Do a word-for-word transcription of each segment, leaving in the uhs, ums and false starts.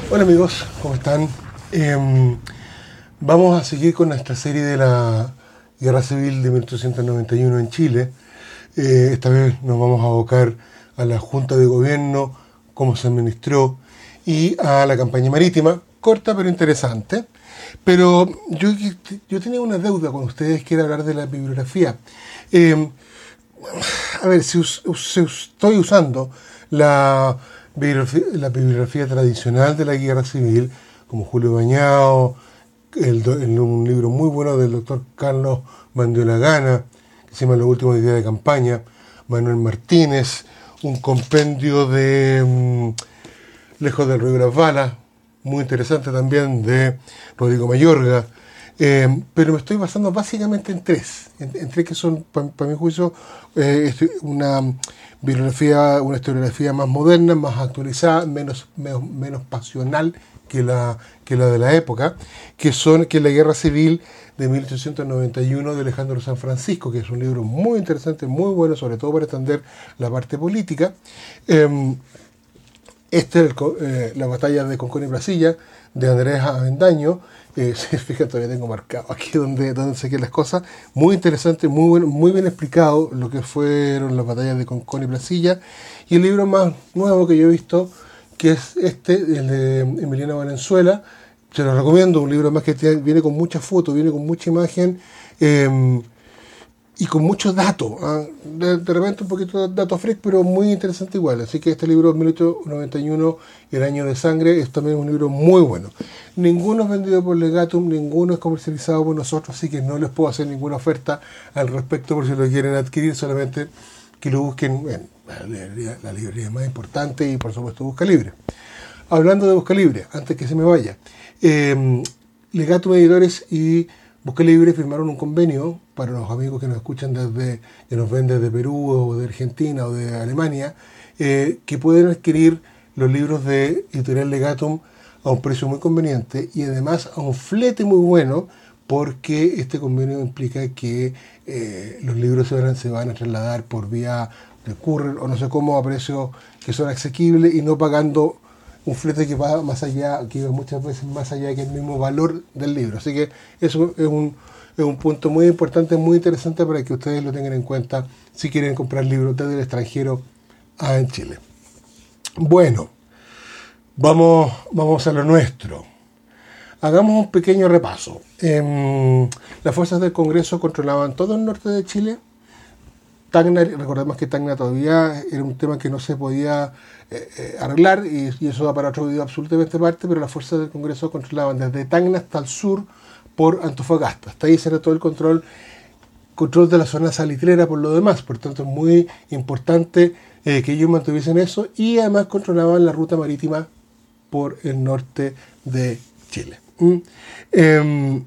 Hola amigos, ¿cómo están? Eh, vamos a seguir con nuestra serie de la Guerra Civil de mil ochocientos noventa y uno en Chile. Eh, esta vez nos vamos a abocar a la Junta de Gobierno, cómo se administró, y a la campaña marítima, corta pero interesante. Pero yo, yo tenía una deuda con ustedes, que era hablar de la bibliografía. Eh, a ver, si, us, si estoy usando la bibliografía, la bibliografía tradicional de la Guerra Civil, como Julio Bañao, el, el, un libro muy bueno del doctor Carlos Mandiolagana, que se llama Los últimos días de campaña, Manuel Martínez, un compendio de um, Lejos del Río de las Balas, muy interesante también, de Rodrigo Mayorga, eh, pero me estoy basando básicamente en tres, en, en tres que son, para pa mi juicio, eh, una bibliografía, una historiografía más moderna, más actualizada, menos, menos, menos pasional que la, que la de la época, que son que la Guerra Civil de mil ochocientos noventa y uno de Alejandro San Francisco, que es un libro muy interesante, muy bueno, sobre todo para entender la parte política. Eh, este es el, eh, la batalla de Concón y Brasilia, de Andrés Avendaño. Eh, fíjate, todavía tengo marcado aquí donde, donde saqué las cosas. Muy interesante, muy, bueno, muy bien explicado lo que fueron las batallas de Concón y Brasilia. Y el libro más nuevo que yo he visto, que es este, el de Emiliano Valenzuela. Se lo recomiendo, un libro más que tiene, viene con muchas fotos, viene con mucha imagen eh, y con muchos datos. ¿eh? De, de repente un poquito de datos freak, pero muy interesante igual. Así que este libro, mil ochocientos noventa y uno, El año de sangre, es también un libro muy bueno. Ninguno es vendido por Legatum, ninguno es comercializado por nosotros, así que no les puedo hacer ninguna oferta al respecto por si lo quieren adquirir, solamente que lo busquen en la librería, la librería más importante y por supuesto Busca Libre. Hablando de Busca Libre, antes que se me vaya, eh, Legatum Editores y Busca Libre firmaron un convenio para los amigos que nos escuchan desde, que nos ven desde Perú o de Argentina o de Alemania, eh, que pueden adquirir los libros de Editorial Legatum a un precio muy conveniente y además a un flete muy bueno, porque este convenio implica que eh, los libros se van, se van a trasladar por vía de courier o no sé cómo, a precios que son asequibles y no pagando un flete que va más allá, que va muchas veces más allá que el mismo valor del libro. Así que eso es un, es un punto muy importante, muy interesante para que ustedes lo tengan en cuenta si quieren comprar libros desde el extranjero a en Chile. Bueno, vamos, vamos a lo nuestro. Hagamos un pequeño repaso. Eh, las fuerzas del Congreso controlaban todo el norte de Chile. Tacna, recordemos que Tacna todavía era un tema que no se podía eh, eh, arreglar y, y eso va para otro video absolutamente aparte, pero las fuerzas del Congreso controlaban desde Tacna hasta el sur por Antofagasta. Hasta ahí se era todo el control, control de la zona salitrera por lo demás. Por tanto, es muy importante eh, que ellos mantuviesen eso y además controlaban la ruta marítima por el norte de Chile. ¿Mm? Eh,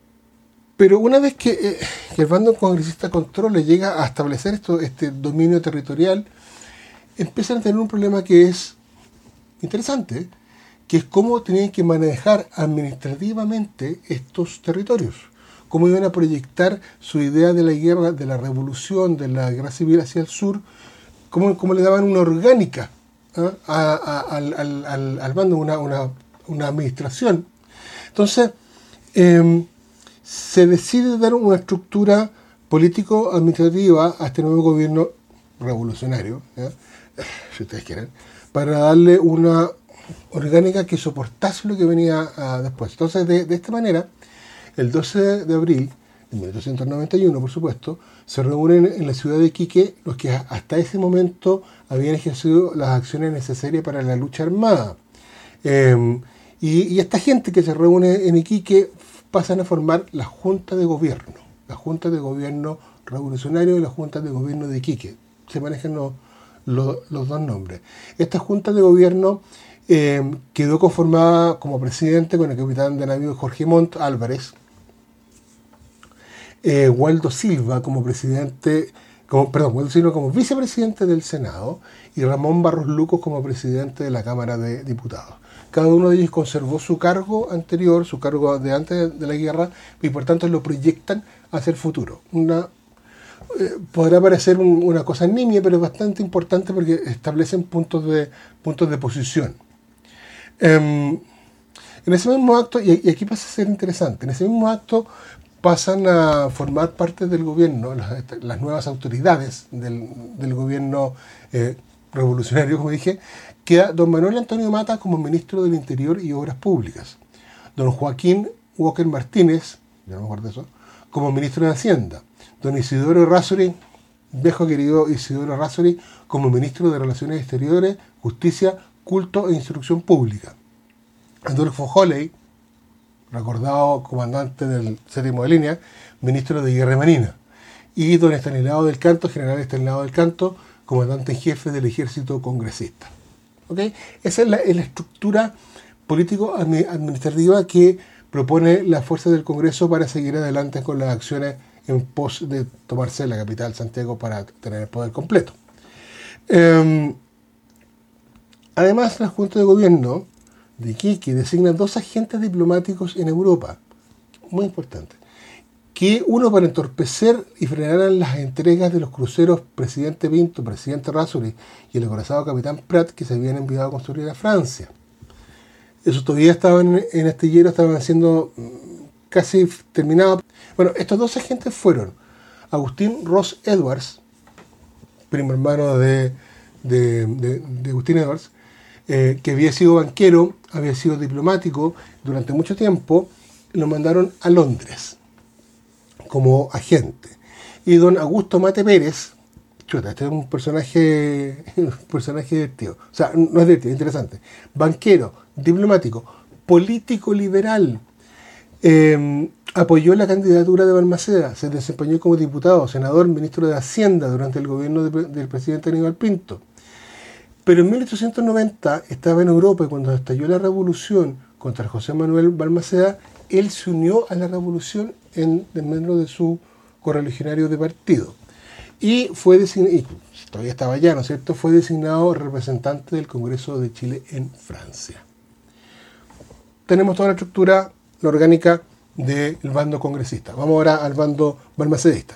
Pero una vez que, eh, que el bando congresista controle, llega a establecer esto, este dominio territorial, empiezan a tener un problema que es interesante, que es cómo tenían que manejar administrativamente estos territorios, cómo iban a proyectar su idea de la guerra, de la revolución, de la guerra civil hacia el sur, cómo, cómo le daban una orgánica ¿eh? a, a, al, al, al bando, una, una, una administración. Entonces, eh, se decide dar una estructura político-administrativa a este nuevo gobierno revolucionario, ¿ya? si ustedes quieren, para darle una orgánica que soportase lo que venía uh, después. Entonces, de, de esta manera, el doce de abril de mil ochocientos noventa y uno, por supuesto, se reúnen en la ciudad de Iquique los que hasta ese momento habían ejercido las acciones necesarias para la lucha armada. Eh, y, y esta gente que se reúne en Iquique pasan a formar la Junta de Gobierno, la Junta de Gobierno Revolucionario y la Junta de Gobierno de Iquique. Se manejan los, los, los dos nombres. Esta Junta de Gobierno eh, quedó conformada como presidente con el capitán de navío Jorge Montt Álvarez, eh, Waldo Silva como presidente, como, perdón, Waldo Silva como vicepresidente del Senado y Ramón Barros Lucos como presidente de la Cámara de Diputados. Cada uno de ellos conservó su cargo anterior, su cargo de antes de la guerra, y por tanto lo proyectan hacia el futuro. Una, eh, podrá parecer un, una cosa nimia, pero es bastante importante porque establecen puntos de, puntos de posición. Eh, En ese mismo acto, y y aquí pasa a ser interesante, en ese mismo acto pasan a formar parte del gobierno, las, las nuevas autoridades del, del gobierno eh, revolucionario, como dije, queda don Manuel Antonio Matta como ministro del Interior y Obras Públicas, don Joaquín Walker Martínez, ya no me acuerdo de eso, como ministro de Hacienda, don Isidoro Errázuriz, viejo querido Isidoro Errázuriz, como ministro de Relaciones Exteriores, Justicia, Culto e Instrucción Pública, Adolfo Holley, recordado comandante del séptimo de línea, ministro de Guerra y Marina, y don Estanislao del Canto, general Estanislao del Canto, comandante en jefe del ejército congresista. ¿Okay? Esa es la, es la estructura político-administrativa que propone la fuerza del Congreso para seguir adelante con las acciones en pos de tomarse la capital, Santiago, para tener el poder completo. Eh, además, la Junta de Gobierno de Iquique designa dos agentes diplomáticos en Europa, muy importante, que uno para entorpecer y frenar las entregas de los cruceros Presidente Pinto, Presidente Errázuriz y el acorazado Capitán Prat que se habían enviado a construir a Francia. Esos todavía estaban en astillero, estaban siendo casi terminados. Bueno, estos dos agentes fueron Agustín Ross Edwards, primo hermano de, de, de, de Agustín Edwards, eh, que había sido banquero, había sido diplomático durante mucho tiempo, lo mandaron a Londres como agente. Y don Augusto Mate Pérez, chuta, este es un personaje, un personaje divertido, o sea, no es divertido, es interesante, banquero, diplomático, político liberal, eh, apoyó la candidatura de Balmaceda, se desempeñó como diputado, senador, ministro de Hacienda durante el gobierno de, del presidente Aníbal Pinto. Pero en mil ochocientos noventa estaba en Europa y cuando estalló la revolución contra José Manuel Balmaceda, él se unió a la revolución en dentro de su correligionario de partido. Y fue designado, y todavía estaba allá, ¿no es cierto?, fue designado representante del Congreso de Chile en Francia. Tenemos toda la estructura, la orgánica del bando congresista. Vamos ahora al bando balmacedista.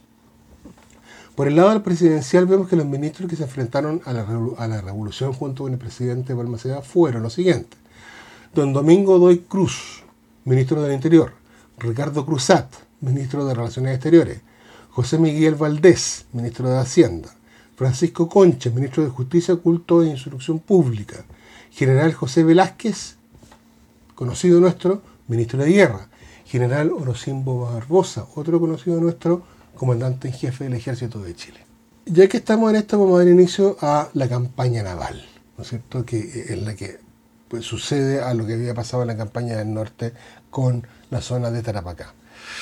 Por el lado del presidencial vemos que los ministros que se enfrentaron a la, a la revolución junto con el presidente Balmaceda fueron los siguientes. Don Domingo Doy Cruz, ministro del Interior. Ricardo Cruzat, ministro de Relaciones Exteriores. José Miguel Valdés, ministro de Hacienda. Francisco Concha, ministro de Justicia, Culto e Instrucción Pública. General José Velázquez, conocido nuestro, ministro de Guerra. General Orocimbo Barbosa, otro conocido nuestro, comandante en jefe del Ejército de Chile. Ya que estamos en esto, vamos a dar inicio a la campaña naval, ¿no es cierto?, que es la que pues, sucede a lo que había pasado en la campaña del norte con la zona de Tarapacá.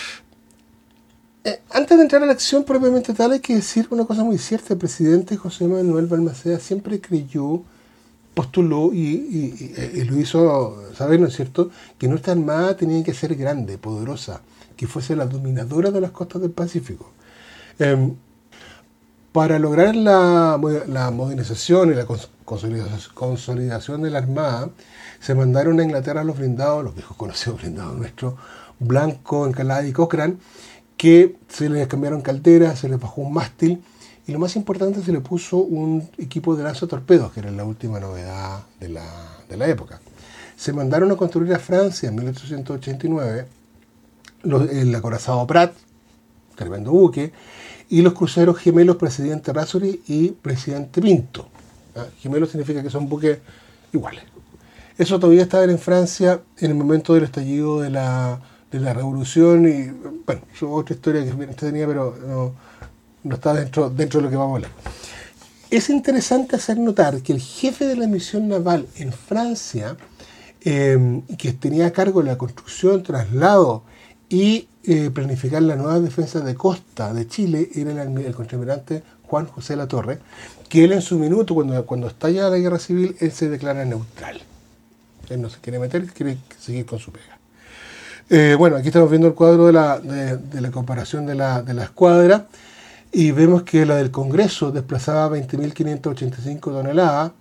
Eh, antes de entrar a la acción propiamente tal, hay que decir una cosa muy cierta. El presidente José Manuel Balmaceda siempre creyó, postuló y, y, y, y lo hizo saber, ¿no es cierto?, que nuestra armada tenía que ser grande, poderosa, que fuese la dominadora de las costas del Pacífico. Eh, para lograr la, la modernización y la consolidación de la armada, se mandaron a Inglaterra los blindados, los viejos conocidos blindados nuestros, Blanco, Encalada y Cochrane, que se les cambiaron calderas, se les bajó un mástil y lo más importante, se le puso un equipo de lanzatorpedos, que era la última novedad de la, de la época. Se mandaron a construir a Francia en mil ochocientos ochenta y nueve los, el acorazado Prat, tremendo buque, y los cruceros gemelos Presidente Errázuriz y Presidente Pinto. ¿Ah? Gemelos significa que son buques iguales. Eso todavía estaba en Francia en el momento del estallido de la, de la revolución y, bueno, es otra historia que es bien entretenida, pero no, no está dentro, dentro de lo que vamos a hablar. Es interesante hacer notar que el jefe de la misión naval en Francia, eh, que tenía a cargo la construcción, traslado y eh, planificar la nueva defensa de costa de Chile, era el, el contraalmirante Juan José Latorre, que él en su minuto, cuando, cuando estalla la guerra civil, él se declara neutral. Él no se quiere meter, quiere seguir con su pega. Eh, bueno, aquí estamos viendo el cuadro de la, de, de la comparación de la, de la escuadra y vemos que la del Congreso desplazaba veinte mil quinientas ochenta y cinco toneladas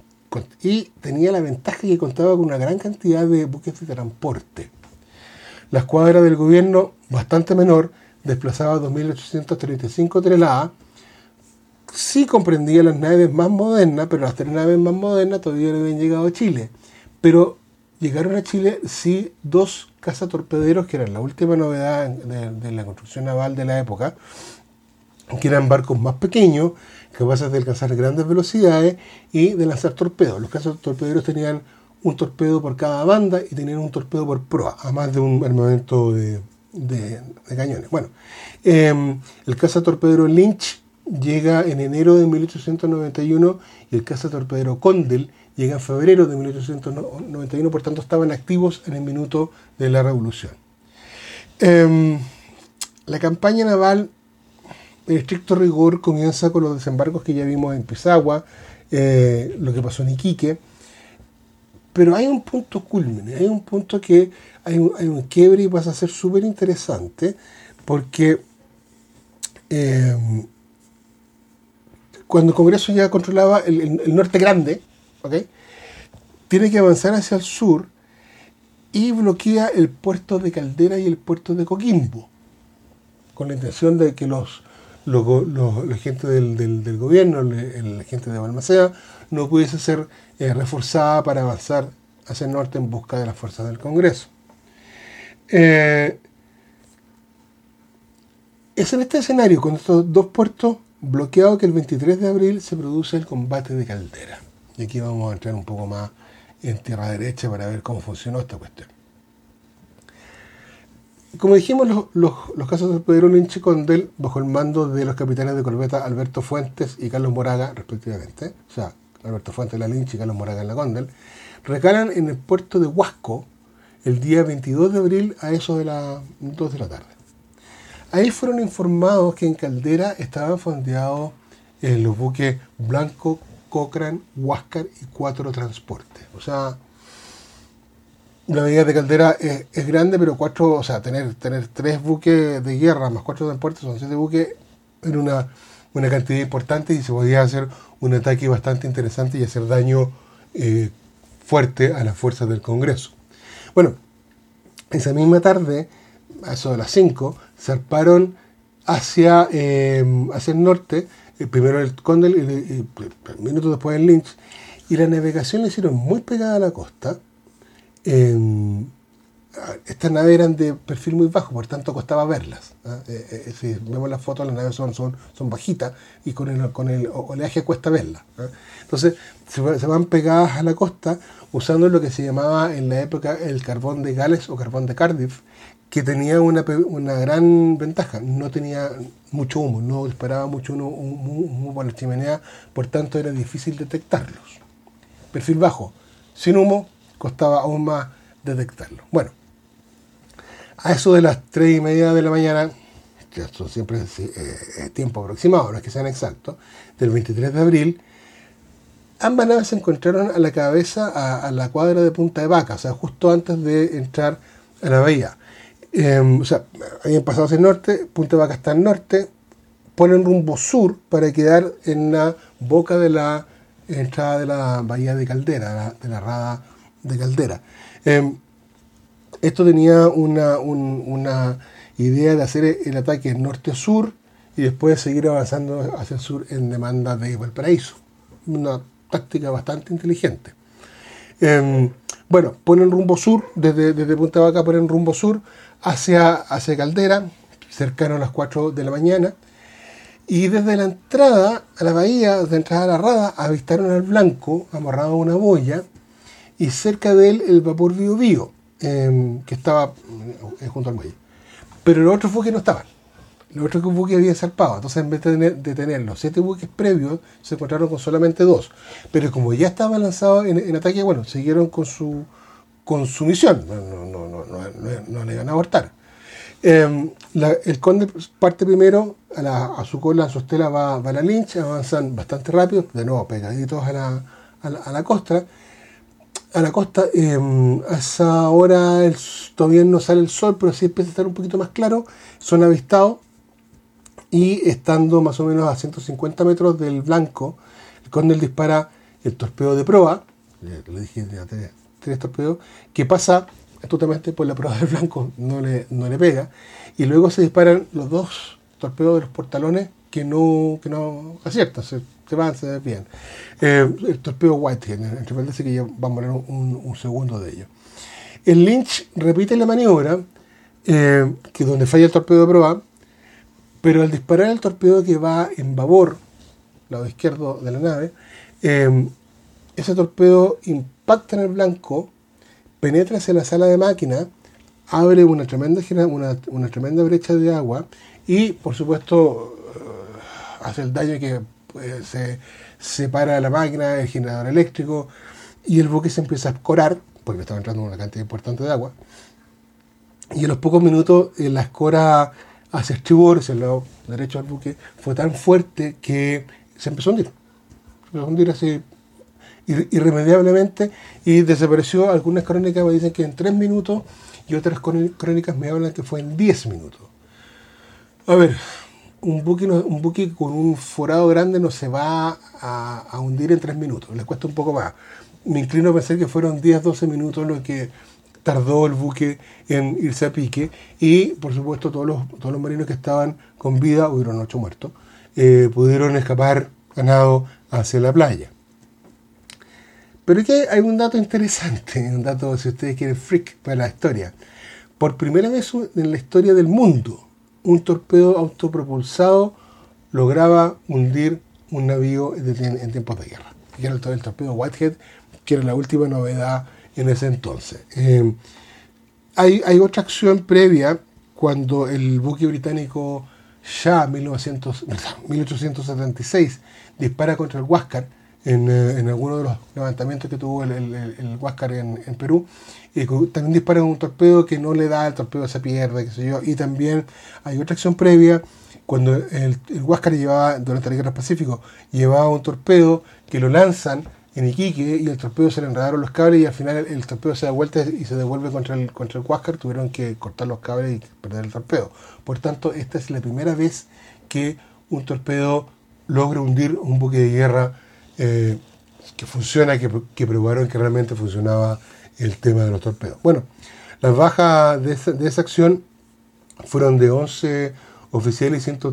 y tenía la ventaja que contaba con una gran cantidad de buques de transporte. La escuadra del gobierno, bastante menor, desplazaba dos mil ochocientas treinta y cinco toneladas. Sí comprendía las naves más modernas, pero las tres naves más modernas todavía no habían llegado a Chile. Pero llegaron a Chile, sí, dos cazatorpederos, que eran la última novedad de, de la construcción naval de la época, que eran barcos más pequeños, capaces de alcanzar grandes velocidades y de lanzar torpedos. Los cazatorpederos tenían un torpedo por cada banda y tenían un torpedo por proa, además de un armamento de, de, de cañones. Bueno, eh, el cazatorpedero Lynch llega en enero de mil ochocientos noventa y uno y el cazatorpedero Condell llega en febrero de mil ochocientos noventa y uno, por tanto estaban activos en el minuto de la Revolución. Eh, la campaña naval, en estricto rigor, comienza con los desembarcos que ya vimos en Pisagua, eh, lo que pasó en Iquique, pero hay un punto culmine, hay un punto que hay un, hay un quiebre y pasa a ser súper interesante, porque eh, cuando el Congreso ya controlaba el, el, el norte grande, ¿okay?, tiene que avanzar hacia el sur y bloquea el puerto de Caldera y el puerto de Coquimbo, con la intención de que los, los, los la gente del, del, del gobierno, la gente de Balmaceda, no pudiese ser eh, reforzada para avanzar hacia el norte en busca de las fuerzas del Congreso. Eh, es en este escenario, con estos dos puertos bloqueados, que el veintitrés de abril se produce el combate de Caldera. Y aquí vamos a entrar un poco más en tierra derecha para ver cómo funcionó esta cuestión. Como dijimos, los, los, los casos de Pedro Lynch y Condell, bajo el mando de los capitanes de corbeta Alberto Fuentes y Carlos Moraga, respectivamente, o sea, Alberto Fuentes en la Lynch y Carlos Moraga en la Condell, recalan en el puerto de Huasco el día veintidós de abril a eso de las dos de la tarde. Ahí fueron informados que en Caldera estaban fondeados eh, los buques Blanco, Cochrane, Huáscar y Cuatro Transportes. O sea, la medida de Caldera es, es grande, pero cuatro, o sea, tener, tener tres buques de guerra más cuatro transportes, son siete buques, era una, una cantidad importante y se podía hacer un ataque bastante interesante y hacer daño eh, fuerte a las fuerzas del Congreso. Bueno, esa misma tarde, a eso de las cinco, zarparon hacia, eh, hacia el norte, eh, primero el Condell y, y, y minutos después el Lynch, y la navegación la hicieron muy pegada a la costa. Eh, estas naves eran de perfil muy bajo, por tanto costaba verlas. ¿eh? Eh, eh, si vemos las fotos, las naves son, son, son bajitas y con el, con el oleaje cuesta verlas. ¿eh? Entonces se, se van pegadas a la costa usando lo que se llamaba en la época el carbón de Gales o carbón de Cardiff, que tenía una, una gran ventaja, no tenía mucho humo, no disparaba mucho humo, humo por la chimenea, por tanto era difícil detectarlos. Perfil bajo, sin humo, costaba aún más detectarlo. Bueno, a eso de las tres y media de la mañana, que esto siempre es eh, tiempo aproximado, no es que sean exactos, del veintitrés de abril, ambas naves se encontraron a la cabeza, a, a la cuadra de Punta de Vaca, o sea, justo antes de entrar a la bahía. Eh, o sea, habían pasado hacia el norte, Punta de Vaca está al norte, ponen rumbo sur para quedar en la boca de la entrada de la bahía de Caldera, de la rada de Caldera. Eh, esto tenía una, un, una idea de hacer el ataque norte-sur y después seguir avanzando hacia el sur en demanda de Valparaíso. Una táctica bastante inteligente. Eh, bueno, ponen rumbo sur, desde, desde Punta Vaca ponen rumbo sur hacia, hacia Caldera, cercano a las cuatro de la mañana, y desde la entrada a la bahía, de entrada a la rada, avistaron al Blanco amarrado a una boya, y cerca de él el vapor Bío Bío, eh, que estaba eh, junto al muelle. Pero los otros buques no estaban. Los otros buques habían zarpado. Entonces, en vez de tener, de tener los siete buques previos, se encontraron con solamente dos. Pero como ya estaban lanzados en, en ataque, bueno, siguieron con su, con su misión. No, no, no, no, no, no, no le iban a abortar. Eh, la, el Conde parte primero, a, la, a su cola, a su estela va, va la Lynch, avanzan bastante rápido, de nuevo pegaditos a la, a la, a la costa. A la costa, eh, a esa hora el, todavía no sale el sol, pero sí empieza a estar un poquito más claro. Son avistados y estando más o menos a ciento cincuenta metros del Blanco, el Condell dispara el torpedo de proa, le dije tres, tres torpedos, que pasa astutamente por la proa del Blanco, no le, no le pega, y luego se disparan los dos torpedos de los portalones que no, que no aciertan, se, se van, se desvían. Eh, el torpedo Whitehead, entre paréntesis, que ya vamos a ver un, un segundo de ellos. El Lynch repite la maniobra, eh, que donde falla el torpedo de proa, pero al disparar el torpedo que va en babor, lado izquierdo de la nave, eh, ese torpedo impacta en el blanco, penetra hacia la sala de máquina, abre una tremenda, una, una tremenda brecha de agua y, por supuesto, uh, hace el daño que pues, se separa la máquina, el generador eléctrico, y el buque se empieza a escorar, porque estaba entrando una cantidad importante de agua, y en los pocos minutos eh, la escora hacia estribor, hacia el lado derecho del buque, fue tan fuerte que se empezó a hundir. Se empezó a hundir así irremediablemente y desapareció. Algunas crónicas me dicen que en tres minutos y otras crónicas me hablan que fue en diez minutos. A ver, un buque, no, un buque con un forado grande no se va a, a hundir en tres minutos, le cuesta un poco más. Me inclino a pensar que fueron diez a doce minutos lo que tardó el buque en irse a pique y, por supuesto, todos los, todos los marinos que estaban con vida, hubieron ocho muertos, eh, pudieron escapar a nado hacia la playa. Pero aquí hay un dato interesante, un dato, si ustedes quieren, freak para la historia. Por primera vez en la historia del mundo, un torpedo autopropulsado lograba hundir un navío en tiempos de guerra. Que era el, el torpedo Whitehead, que era la última novedad en ese entonces. Eh, hay, hay otra acción previa cuando el buque británico Shah mil ochocientos setenta y seis dispara contra el Huáscar en, eh, en alguno de los levantamientos que tuvo el, el, el Huáscar en, en Perú. Y también dispara un torpedo que no le da, el torpedo se pierde, qué sé yo. Y también hay otra acción previa cuando el, el Huáscar llevaba, durante la Guerra del Pacífico, llevaba un torpedo que lo lanzan en Iquique y el torpedo se le enredaron los cables y al final el, el torpedo se da vuelta y se devuelve contra el, contra el Huáscar. Tuvieron que cortar los cables y perder el torpedo. Por tanto, esta es la primera vez que un torpedo logra hundir un buque de guerra eh, que funciona, que, que probaron que realmente funcionaba el tema de los torpedos. Bueno, las bajas de esa, de esa acción fueron de once oficiales y ciento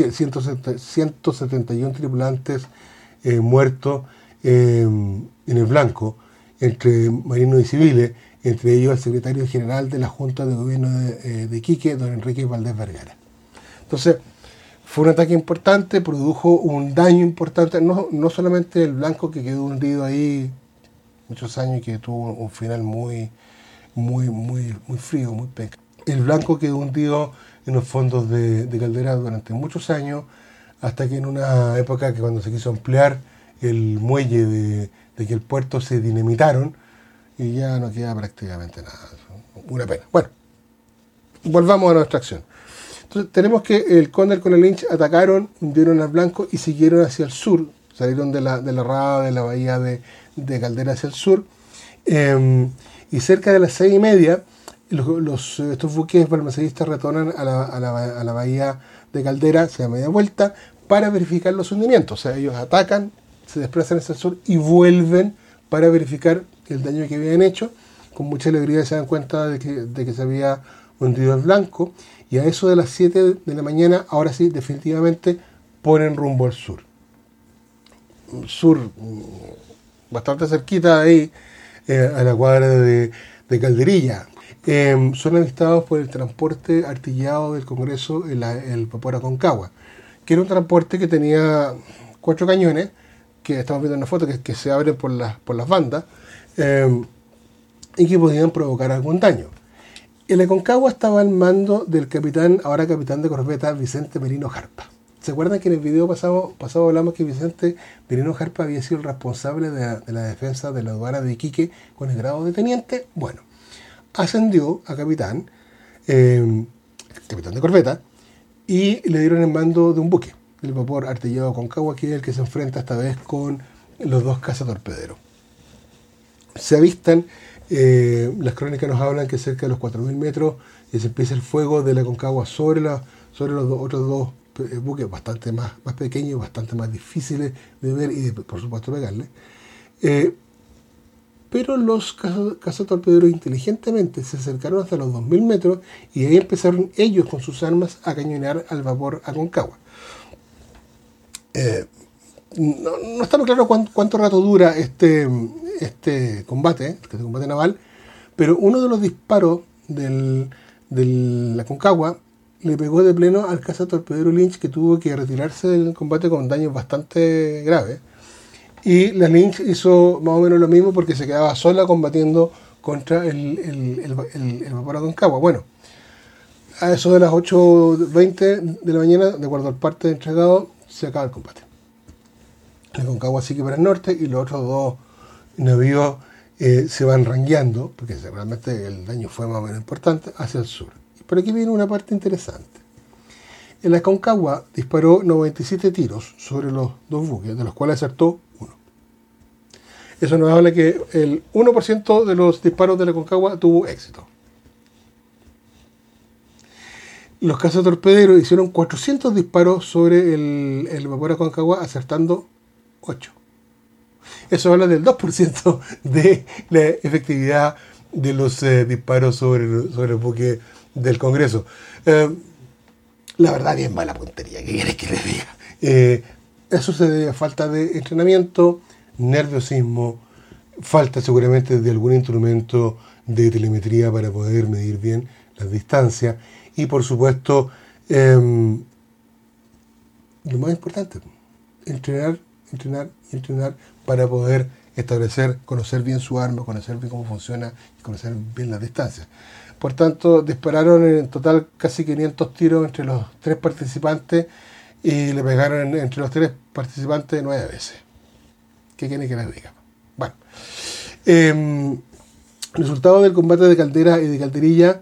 setenta y uno tripulantes eh, muertos eh, en el blanco, entre marinos y civiles, entre ellos el secretario general de la Junta de Gobierno de, eh, de Iquique, don Enrique Valdés Vergara. Entonces, fue un ataque importante, produjo un daño importante, no, no solamente el blanco que quedó hundido ahí muchos años y que tuvo un final muy, muy, muy, muy frío, muy peca. El blanco quedó hundido en los fondos de, de Caldera durante muchos años, hasta que en una época que cuando se quiso ampliar el muelle de, de que el puerto se dinamitaron y ya no queda prácticamente nada. Una pena. Bueno, volvamos a nuestra acción. Entonces tenemos que el Cóndor con el Lynch atacaron, hundieron al blanco y siguieron hacia el sur. Salieron de la, de la rada de la bahía de, de Caldera hacia el sur. Eh, y cerca de las seis y media, los, los, estos buques balmaceristas retornan a la, a, la, a la bahía de Caldera, se da media vuelta, para verificar los hundimientos. O sea, ellos atacan, se desplazan hacia el sur y vuelven para verificar el daño que habían hecho. Con mucha alegría se dan cuenta de que, de que se había hundido el blanco. Y a eso de las siete de la mañana, ahora sí, definitivamente, ponen rumbo al sur. Sur, bastante cerquita de ahí, eh, a la cuadra de, de Calderilla. Eh, son avistados por el transporte artillado del Congreso, el, el vapor Aconcagua, que era un transporte que tenía cuatro cañones, que estamos viendo en una foto, que, que se abren por las, por las bandas, eh, y que podían provocar algún daño. El Aconcagua estaba al mando del capitán, ahora capitán de corbeta, Vicente Merino Jarpa. ¿Se acuerdan que en el video pasado, pasado hablamos que Vicente Merino Jarpa había sido el responsable de la, de la defensa de la aduana de Iquique con el grado de teniente? Bueno, ascendió a capitán, eh, capitán de corbeta, y le dieron el mando de un buque, el vapor artillado Aconcagua, que es el que se enfrenta esta vez con los dos cazatorpederos. Se avistan, eh, las crónicas nos hablan que cerca de los cuatro mil metros eh, se empieza el fuego de la Aconcagua sobre, la, sobre los do, otros dos eh, buques bastante más, más pequeños, bastante más difíciles de ver y de, por supuesto pegarle. Eh, pero los cazatorpederos inteligentemente se acercaron hasta los dos mil metros y ahí empezaron ellos con sus armas a cañonear al vapor Aconcagua. Eh, no, no está muy claro cuánto, cuánto rato dura este, este combate, este combate naval, pero uno de los disparos del, del la Aconcagua le pegó de pleno al cazatorpedero Lynch, que tuvo que retirarse del combate con daños bastante graves. Y la Lynch hizo más o menos lo mismo porque se quedaba sola combatiendo contra el, el, el, el, el vapor Aconcagua. Bueno, a eso de las ocho veinte de la mañana, de acuerdo al parte entregado, se acaba el combate. El Aconcagua sigue para el norte y los otros dos navíos eh, se van rangueando, porque realmente el daño fue más o menos importante, hacia el sur. Pero aquí viene una parte interesante. El Aconcagua disparó noventa y siete tiros sobre los dos buques, de los cuales acertó uno. Eso nos habla que el uno por ciento de los disparos del Aconcagua tuvo éxito. Los cazatorpederos hicieron cuatrocientos disparos sobre el, el vapor Aconcagua, acertando ocho. Eso habla del dos por ciento de la efectividad de los eh, disparos sobre, sobre el buque del Congreso. Eh, la verdad, bien mala puntería, ¿qué quieres que les diga? Eh, eso se debe a falta de entrenamiento, nerviosismo, falta seguramente de algún instrumento de telemetría para poder medir bien las distancias y, por supuesto, eh, lo más importante, entrenar, entrenar y entrenar para poder establecer, conocer bien su arma, conocer bien cómo funciona y conocer bien las distancias. Por tanto, dispararon en total casi quinientos tiros entre los tres participantes y le pegaron entre los tres participantes nueve veces. ¿Qué quieren que les diga? Bueno, eh, resultado del combate de Caldera y de Calderilla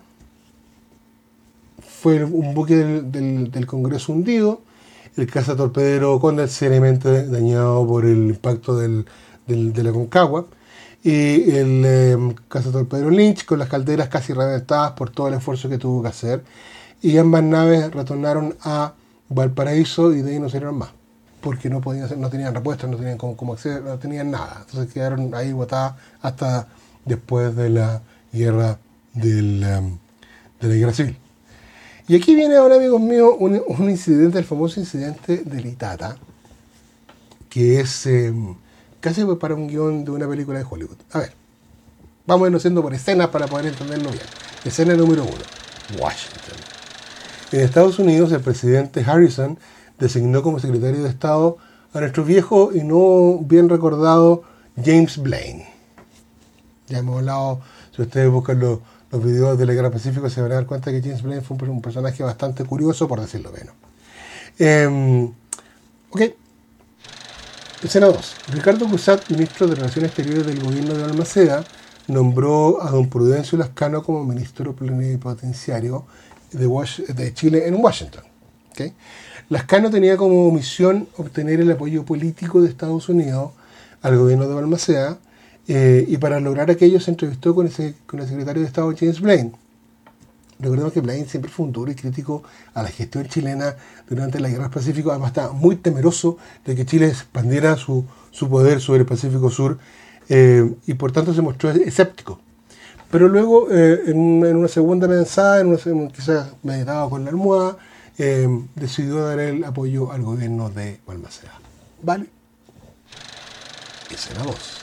fue un buque del, del, del Congreso hundido, el cazatorpedero Condell seriamente dañado por el impacto del, del, de la Aconcagua, y el eh, cazatorpedero Lynch con las calderas casi reventadas por todo el esfuerzo que tuvo que hacer, y ambas naves retornaron a Valparaíso y de ahí no salieron más, porque no podían hacer, no tenían repuestos, no tenían cómo, cómo acceder, no tenían nada, entonces quedaron ahí botadas hasta después de la guerra del, um, de la guerra civil. Y aquí viene ahora, amigos míos, un, un incidente, el famoso incidente del Itata, que es eh, casi para un guión de una película de Hollywood. A ver, vamos a irnos haciendo por escenas para poder entenderlo bien. Escena número uno, Washington. En Estados Unidos, el presidente Harrison designó como secretario de Estado a nuestro viejo y no bien recordado James Blaine. Ya hemos hablado, si ustedes buscan los, los videos de la Guerra Pacífica, se van a dar cuenta que James Blaine fue un, un personaje bastante curioso, por decirlo menos. Eh, ok. Escena dos. Ricardo Cussat, ministro de Relaciones Exteriores del gobierno de Balmaceda, nombró a don Prudencio Lascano como ministro plenipotenciario de, Was- de Chile en Washington. ¿Okay? Lascano tenía como misión obtener el apoyo político de Estados Unidos al gobierno de Balmaceda, eh, y para lograr aquello se entrevistó con, ese, con el secretario de Estado James Blaine. Recordemos que Blaine siempre fue un duro y crítico a la gestión chilena durante la Guerra del Pacífico. Además, estaba muy temeroso de que Chile expandiera su, su poder sobre el Pacífico Sur, eh, y por tanto se mostró escéptico. Pero luego, eh, en, en una segunda pensada, en una, quizás meditado con la almohada, eh, decidió dar el apoyo al gobierno de Balmaceda. ¿Vale? Escena dos.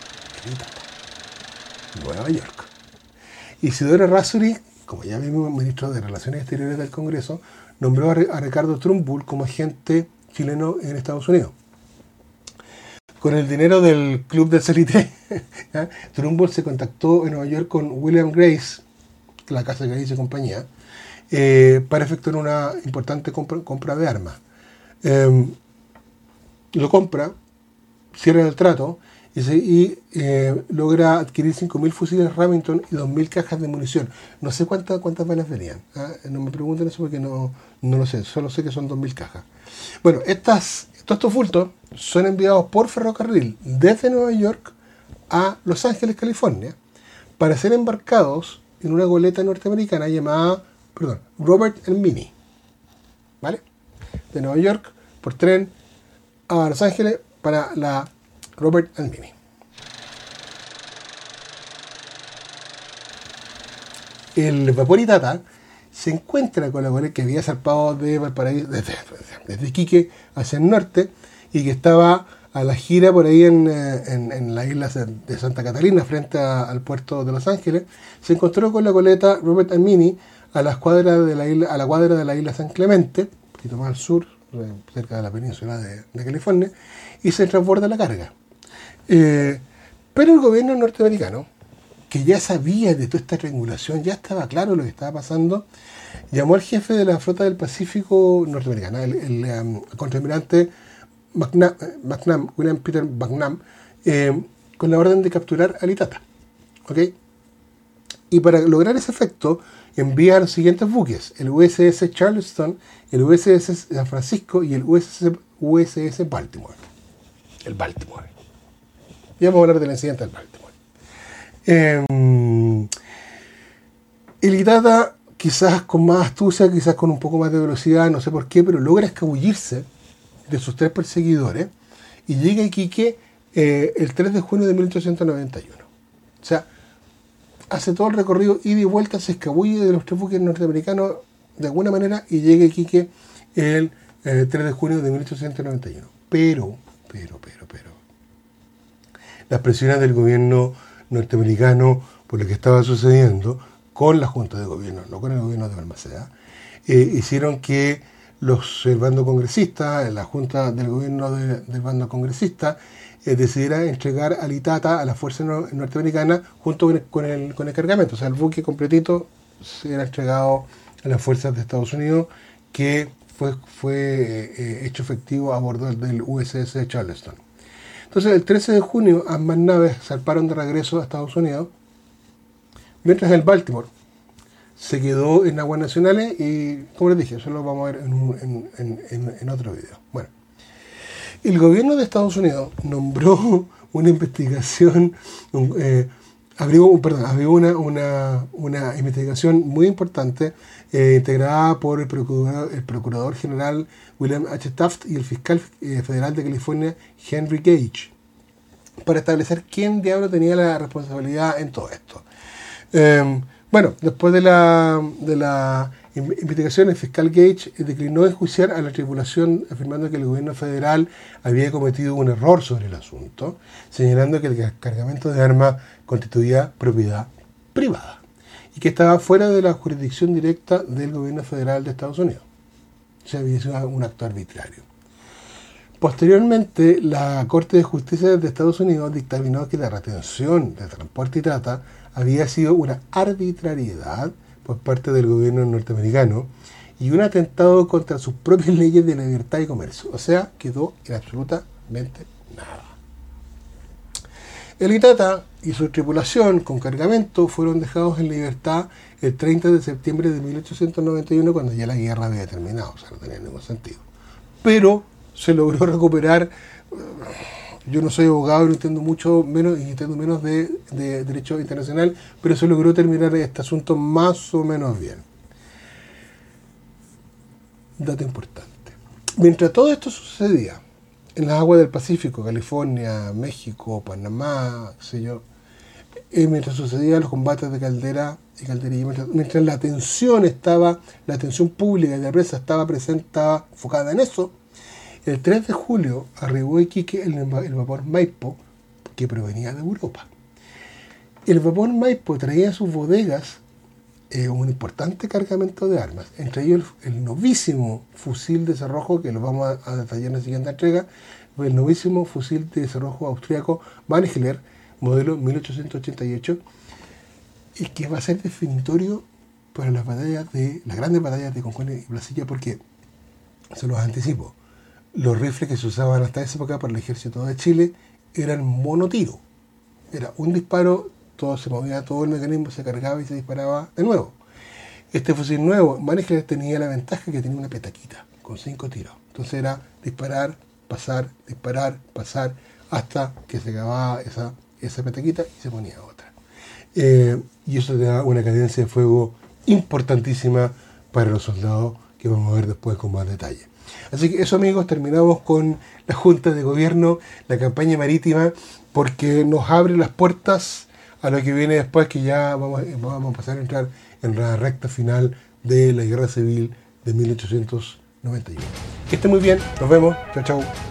Nueva York. Isidoro Errázuriz, como ya vimos, ministro de Relaciones Exteriores del Congreso, nombró a, a Ricardo Trumbull como agente chileno en Estados Unidos. Con el dinero del Club del Salitre, ¿eh? Trumbull se contactó en Nueva York con William Grace, la casa Grace y compañía, eh, para efectuar una importante compra, compra de armas. Eh, lo compra, cierra el trato y, se, y eh, logra adquirir cinco mil fusiles Remington y dos mil cajas de munición. No sé cuántas cuántas balas venían, ¿eh? No me pregunten eso porque no, no lo sé, solo sé que son dos mil cajas. Bueno, estas, todos estos bultos son enviados por ferrocarril desde Nueva York a Los Ángeles, California, para ser embarcados en una goleta norteamericana llamada, perdón, Robert and Minnie. ¿Vale? De Nueva York por tren a Los Ángeles para la Robert and Minnie. El vapor Itata se encuentra con la goleta que había zarpado de Valparaíso, desde, desde Iquique hacia el norte, y que estaba a la gira por ahí en, en, en la isla de Santa Catalina, frente a, al puerto de Los Ángeles, se encontró con la goleta Robert Amini a las cuadras de la isla, a la cuadra de la isla San Clemente, un poquito más al sur, cerca de la península de, de California, y se transborda la carga. Eh, pero el gobierno norteamericano, que ya sabía de toda esta triangulación, ya estaba claro lo que estaba pasando, llamó al jefe de la flota del Pacífico norteamericana, el, el, um, el contraalmirante McNam, McNam, William Peter McNam, eh, con la orden de capturar a Litata. ¿Okay? Y para lograr ese efecto, envía a los siguientes buques: el U S S Charleston, el U S S San Francisco y el U S S, U S S Baltimore. El Baltimore. Y vamos a hablar del incidente del Baltimore. Eh, el Litata, quizás con más astucia, quizás con un poco más de velocidad, no sé por qué, pero logra escabullirse de sus tres perseguidores y llega a Iquique eh, el tres de junio de mil ochocientos noventa y uno. O sea, hace todo el recorrido ida y vuelta, se escabulle de los tres buques norteamericanos de alguna manera y llega a Iquique el eh, tres de junio de mil ochocientos noventa y uno. Pero, pero, pero, pero, las presiones del gobierno norteamericano por lo que estaba sucediendo con la Junta de Gobierno, no con el gobierno de Balmaceda, eh, hicieron que los, el bando congresista, la Junta del Gobierno de, del bando congresista, eh, decidiera entregar a Litata a la fuerza no, norteamericana junto con el, con, el, con el cargamento. O sea, el buque completito se era entregado a las fuerzas de Estados Unidos, que fue, fue eh, hecho efectivo a bordo del U S S Charleston. Entonces, el trece de junio, ambas naves zarparon de regreso a Estados Unidos, mientras el Baltimore se quedó en aguas nacionales y, como les dije, eso lo vamos a ver en, un, en, en, en otro video. Bueno, el gobierno de Estados Unidos nombró una investigación, eh, abrió, perdón, abrió una, una, una investigación muy importante eh, integrada por el procurador, el procurador general William H. Taft y el fiscal eh, federal de California Henry Gage, para establecer quién diablo tenía la responsabilidad en todo esto. Eh, bueno, después de la, de la investigación, el fiscal Gage declinó enjuiciar a la tripulación, afirmando que el gobierno federal había cometido un error sobre el asunto, señalando que el cargamento de armas constituía propiedad privada y que estaba fuera de la jurisdicción directa del gobierno federal de Estados Unidos. O sea, había sido un acto arbitrario. Posteriormente, la Corte de Justicia de Estados Unidos dictaminó que la retención de transporte y trata había sido una arbitrariedad por parte del gobierno norteamericano y un atentado contra sus propias leyes de libertad y comercio. O sea, quedó en absolutamente nada. El Litata y su tripulación con cargamento fueron dejados en libertad el treinta de septiembre de mil ochocientos noventa y uno, cuando ya la guerra había terminado. O sea, no tenía ningún sentido. Pero se logró recuperar. Yo no soy abogado, no entiendo mucho menos y entiendo menos de, de derecho internacional, pero se logró terminar este asunto más o menos bien. Dato importante. Mientras todo esto sucedía en las aguas del Pacífico, California, México, Panamá, qué sé yo, eh, mientras sucedían los combates de Caldera y Calderilla, mientras, mientras la atención estaba, la atención pública y de la prensa estaba presente, estaba enfocada en eso, el tres de julio arribó a Iquique el, el vapor Maipo, que provenía de Europa. El vapor Maipo traía en sus bodegas eh, un importante cargamento de armas, entre ellos el, el novísimo fusil de cerrojo, que lo vamos a, a detallar en la siguiente entrega, el novísimo fusil de cerrojo austríaco Mannheimer, modelo mil ochocientos ochenta y ocho, y que va a ser definitorio para las batallas de las grandes batallas de Concón y Placilla, porque se los anticipo. Los rifles que se usaban hasta esa época para el ejército de Chile eran monotiro. Era un disparo, todo se movía, todo el mecanismo se cargaba y se disparaba de nuevo. Este fusil nuevo, Mannheimer, tenía la ventaja que tenía una petaquita con cinco tiros. Entonces era disparar, pasar, disparar, pasar, hasta que se acababa esa, esa petaquita y se ponía otra. Eh, y eso te da una cadencia de fuego importantísima para los soldados, que vamos a ver después con más detalle. Así que eso, amigos, terminamos con la Junta de Gobierno, la campaña marítima, porque nos abre las puertas a lo que viene después, que ya vamos, vamos a pasar a entrar en la recta final de la Guerra Civil de mil ochocientos noventa y uno. Que esté muy bien, nos vemos, chao, chao.